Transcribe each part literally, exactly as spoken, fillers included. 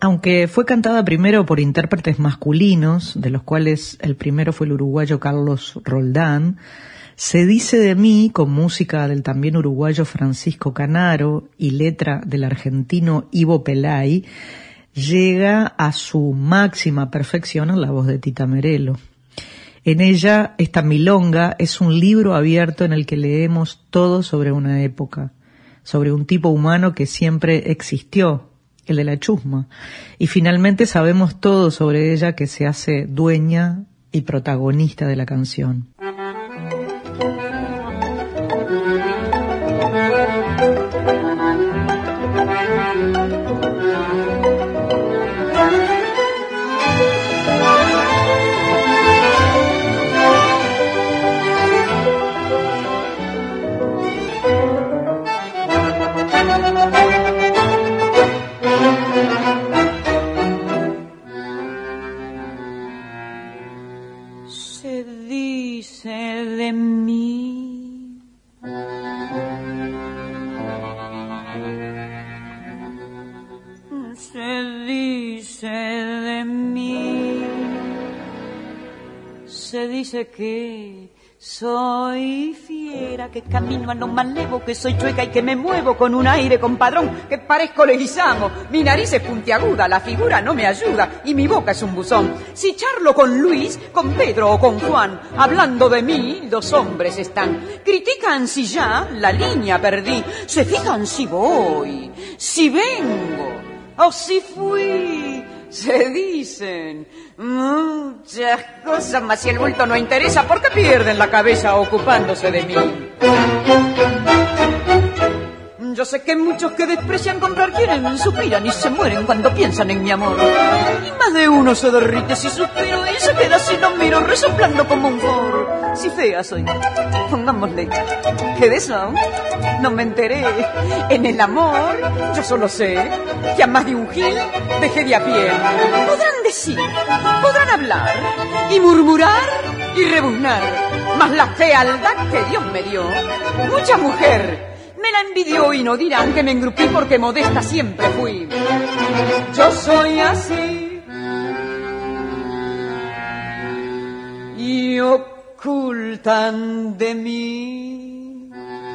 Aunque fue cantada primero por intérpretes masculinos, de los cuales el primero fue el uruguayo Carlos Roldán, Se dice de mí, con música del también uruguayo Francisco Canaro y letra del argentino Ivo Pelay, llega a su máxima perfección en la voz de Tita Merello. En ella, esta milonga es un libro abierto en el que leemos todo sobre una época, sobre un tipo humano que siempre existió, el de la chusma, y finalmente sabemos todo sobre ella, que se hace dueña y protagonista de la canción. Dice que soy fiera, que camino a lo malevo, que soy chueca y que me muevo con un aire compadrón, que parezco Leguizamo, mi nariz es puntiaguda, la figura no me ayuda y mi boca es un buzón. Si charlo con Luis, con Pedro o con Juan, hablando de mí, los hombres están. Critican si ya la línea perdí, se fijan si voy, si vengo o si fui. Se dicen muchas cosas, mas si el bulto no interesa, ¿por qué pierden la cabeza ocupándose de mí? Yo sé que muchos que desprecian comprar quieren, suspiran y se mueren cuando piensan en mi amor. Y más de uno se derrite si suspiro y se queda si no miro, resoplando como un forro. Si fea soy, pongámosle, que de eso no me enteré. En el amor yo solo sé que a más de un gil dejé de a pie. Podrán decir, podrán hablar y murmurar y rebuznar, mas la fealdad que Dios me dio, mucha mujer me la envidió y no dirán que me engrupí porque modesta siempre fui. Yo soy así y ocultan de mí.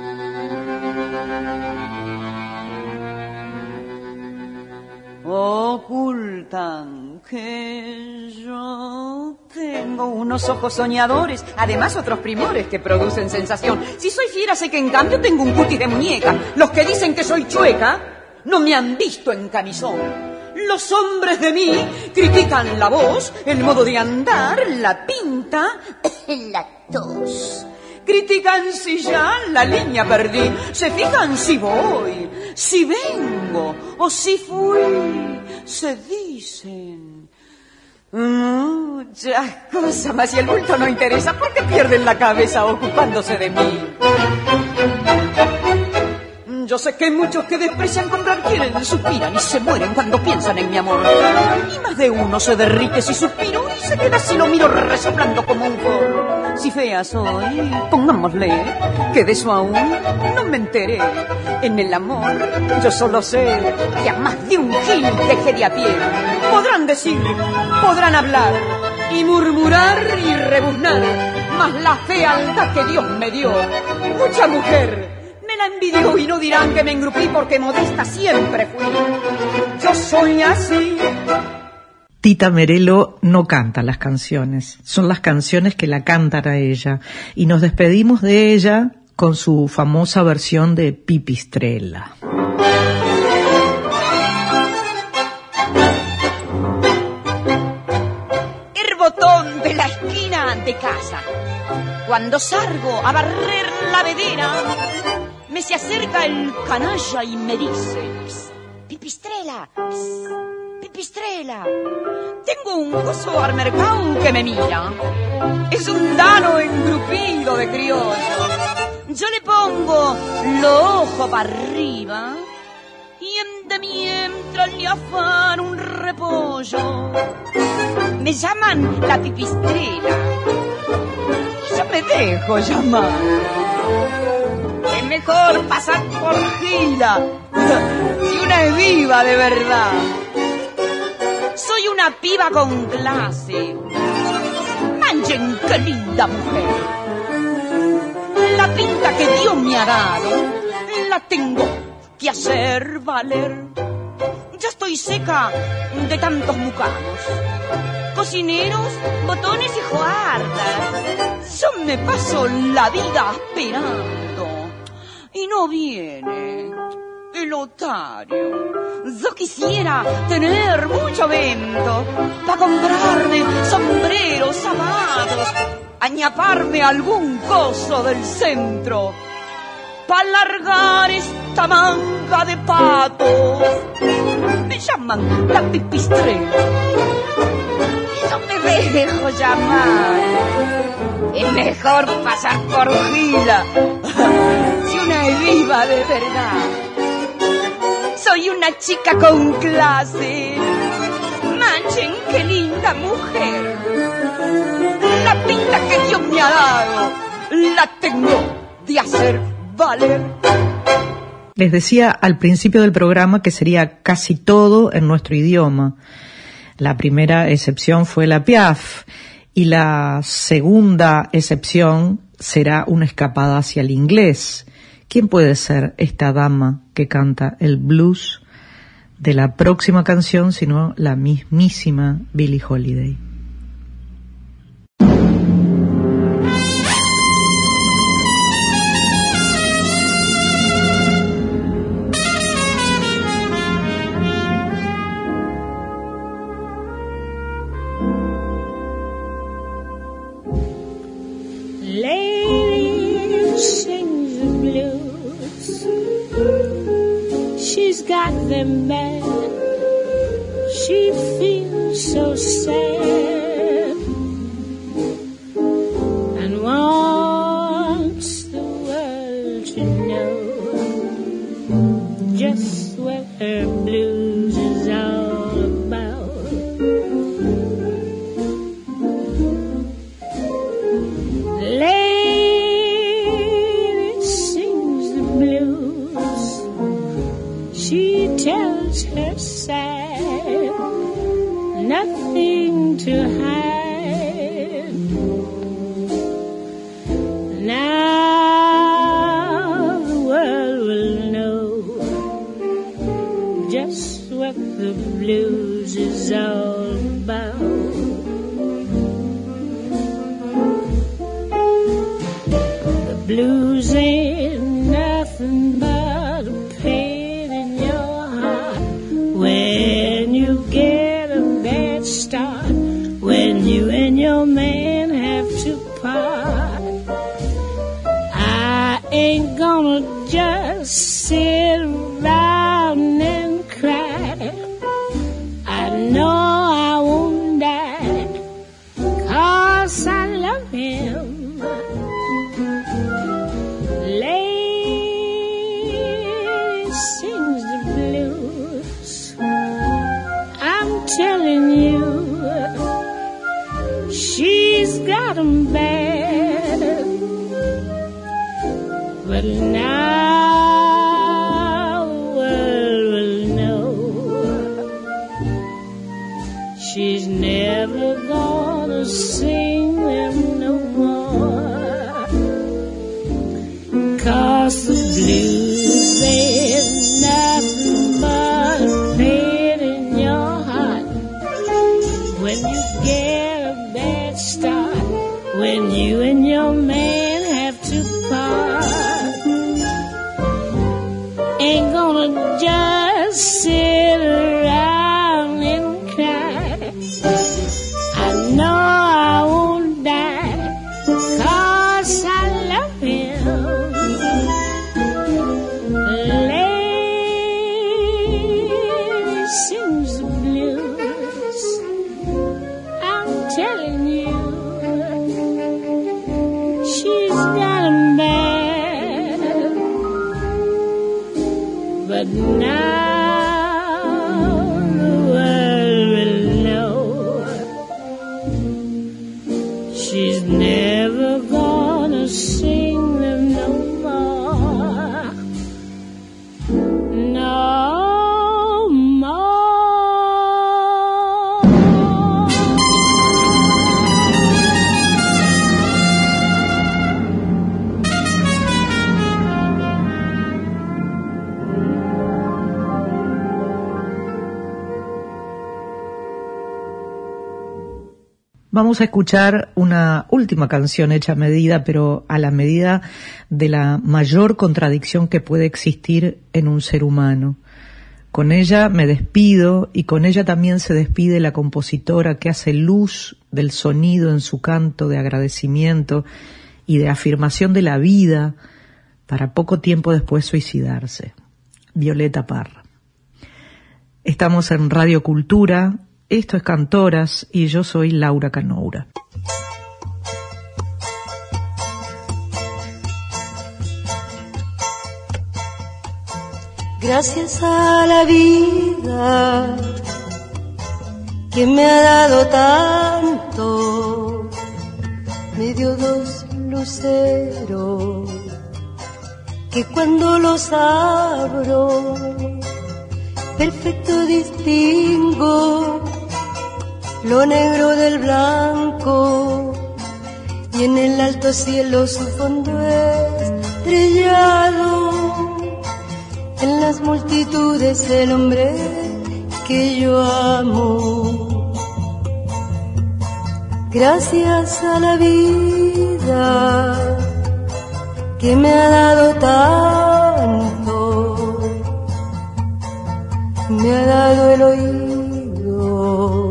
Ocultan que yo tengo unos ojos soñadores, además otros primores que producen sensación. Si soy fiera sé que en cambio tengo un cutis de muñeca. Los que dicen que soy chueca no me han visto en camisón. Los hombres de mí critican la voz, el modo de andar, la pinta, la tos. Critican si ya la línea perdí, se fijan si voy, si vengo o si fui. Se dicen muchas cosas, mas si el bulto no interesa, ¿por qué pierden la cabeza ocupándose de mí? Yo sé que muchos que desprecian comprar quieren, suspiran y se mueren cuando piensan en mi amor. Y más de uno se derrite si suspiro y se queda si lo miro resoplando como un forro. Si fea soy, pongámosle, que de eso aún no me enteré. En el amor yo solo sé que a más de un gil dejé de a pie. Podrán decir, podrán hablar y murmurar y rebuznar, mas la fealdad que Dios me dio, mucha mujer me la envidió y no dirán que me engrupí porque modesta siempre fui. Yo soy así. Tita Merello no canta las canciones, son las canciones que la cantan a ella, y nos despedimos de ella con su famosa versión de Pipistrella. El botón de la esquina de casa, cuando salgo a barrer la vedera, me se acerca el canalla y me dice: Pipistrella, Pipistrella, tengo un gozo al mercado que me mira. Es un dano engrupido de criollo. Yo le pongo los ojos para arriba y en de mientras le afano un repollo. Me llaman la Pipistrella. Yo me dejo llamar. Es mejor pasar por gila si una es viva de verdad. una piba con clase. Manchen, qué linda mujer. La pinta que Dios me ha dado la tengo que hacer valer. Ya estoy seca de tantos mucanos, cocineros, botones y guardas. Yo me paso la vida esperando y no viene el otario. Yo quisiera tener mucho vento para comprarme sombreros, zapatos, añaparme algún coso del centro para largar esta manga de patos. Me llaman la pipistrela y yo me dejo llamar. Es mejor pasar por gila si una es viva de verdad. Soy una chica con clase. Manchen, qué linda mujer. La pinta que Dios me ha dado la tengo de hacer valer. Les decía al principio del programa que sería casi todo en nuestro idioma. La primera excepción fue la Piaf y la segunda excepción será una escapada hacia el inglés. ¿Quién puede ser esta dama que canta el blues de la próxima canción sino la mismísima Billie Holiday? Got them bad. She feels so sad and wants the world to know just what her blues is all about. The lady sings the blues. She tells her sad, nothing to hide. Now the world will know just what the blues is all about. The blues ain't nothing but a pain in your heart when you get a bad start, when you and your man have to part. I ain't gonna just sit around and cry. I know I won't die, 'cause I love him. Lady sings the blues. I'm telling you, she's got 'em bad. But now the world will know she's never gonna sing them no more, 'cause the blues ain't nothing but a pain in your heart when you get a bad start, when you and your man have to part. Ain't gonna just sit around and cry. I know I won't die, 'cause I love him. Vamos a escuchar una última canción hecha a medida, pero a la medida de la mayor contradicción que puede existir en un ser humano. Con ella me despido y con ella también se despide la compositora que hace luz del sonido en su canto de agradecimiento y de afirmación de la vida para poco tiempo después suicidarse. Violeta Parra. Estamos en Radio Cultura, esto es Cantoras y yo soy Laura Canoura. Gracias a la vida que me ha dado tanto, me dio dos luceros que cuando los abro perfecto distingo lo negro del blanco y en el alto cielo su fondo estrellado. En las multitudes el hombre que yo amo. Gracias a la vida que me ha dado tanto, me ha dado el oído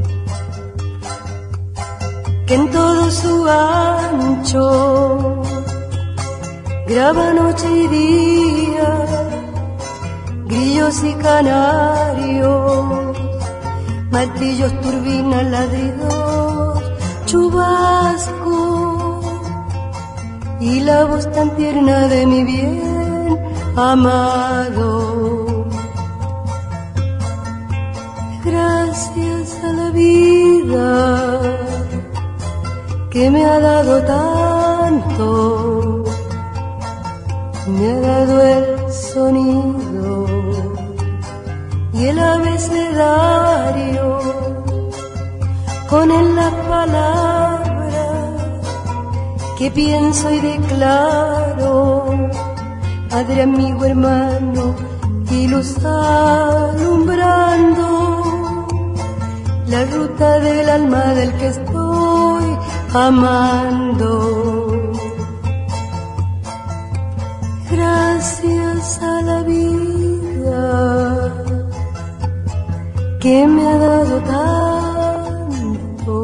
que en todo su ancho graba noche y día, grillos y canarios, martillos, turbinas, ladridos, chubasco y la voz tan tierna de mi bien amado. Gracias a la vida que me ha dado tanto, me ha dado el sonido y el abecedario, con él las palabras que pienso y declaro, padre, amigo, hermano y luz alumbrando la ruta del alma del que estoy amando. Gracias a la vida que me ha dado tanto,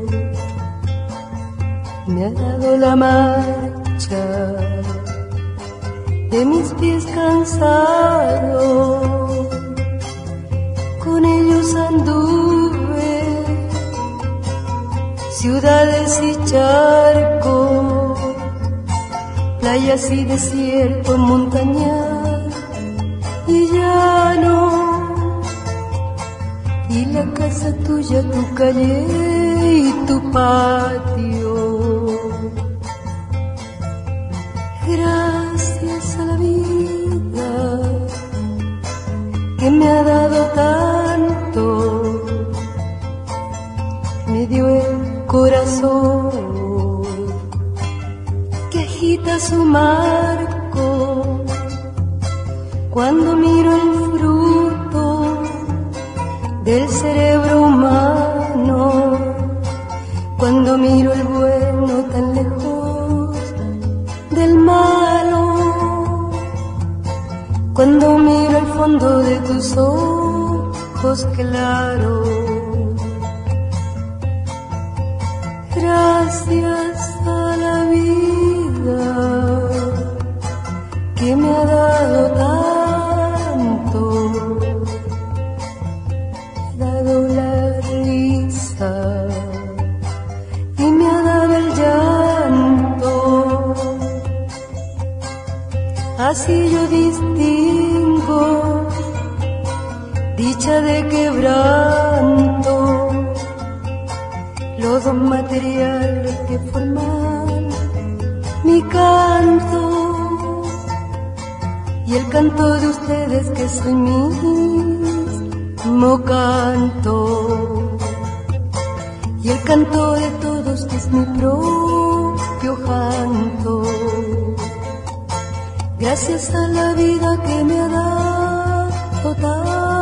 me ha dado la marcha de mis pies cansados, con ellos anduve ciudades y charcos, playas y desiertos, montañas y llano, y la casa tuya, tu calle y tu patio. Gracias a la vida que me ha dado tanto, me dio el corazón que agita su marco cuando miro el fruto del cerebro humano, cuando miro el bueno tan lejos del malo, cuando miro el fondo de tus ojos claros. Gracias a la vida que me ha dado tanto, me ha dado la risa y me ha dado el llanto. Así yo distingo dicha de quebranto, los dos materiales que forman mi canto y el canto de ustedes que es el mismo canto, y el canto de todos que es mi propio canto. Gracias a la vida que me ha dado tanto,